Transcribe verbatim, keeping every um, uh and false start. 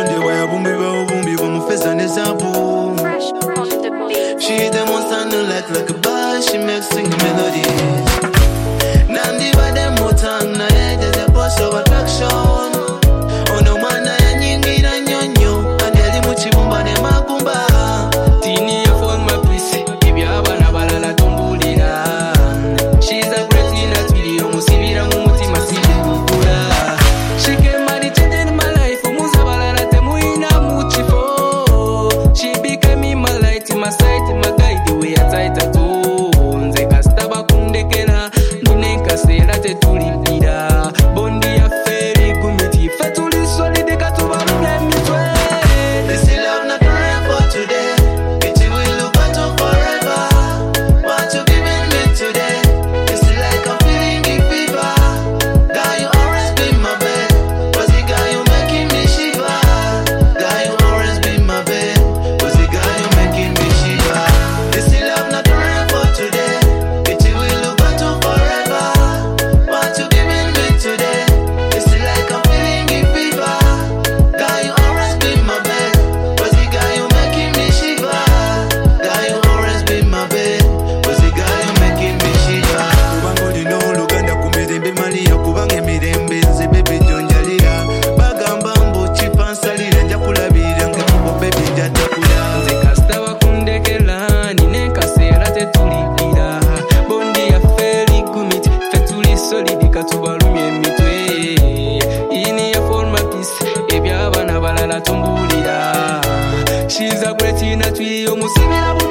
Sunday where bumbi wa bumbi wa mufeza nezabu. She the most I know like like a bar, she makes sing melodies. Nandi ba dem motang na head as a boss of attraction. Ono mana ya nyingi na nyonyo, adeli muchibumba ne magumba. Tini ya phone my piece, ibi abana balala tumbulira. She's a great in a video, musibira mumuti masile kukura. She came and it changed my life, umuza balala temuina muchifo. She became in my light, in my sight, in my guide, the way I tight at all. Nze kastaba kundekera, nine kasera te tulipira. Bondi ya feri kumiti, fetuli solide katubaru nemitwe. This is love not forever for today. It will look better forever. What you giving me today? It's like I'm feeling the fever. Guy, you always be my bed. Was the guy you making me shiver? Guy, you always be my bed. Was the guy you making me shiver? This is love not forever for today. It will look better forever. What you giving me today? It's like I'm feeling the fever. Guy, you always be my bed. Was the guy you making me shiver? Guy, you always be my bed. Was the guy you making me shiver? Kubango dino luganda kumirembe mali ya kubange mirembe nze baby jonjalira. Bagamba mbo chipansalira njakulabira nge kubo baby njatakula. Nze kastaba kundekera, nine kasera te tulipira. Bondi ya feri kumiti, fetuli solidi katubalumye emitwe. Ini ya forma peace, ebya abana balala tumbulira. She's a great in a tree, omusibira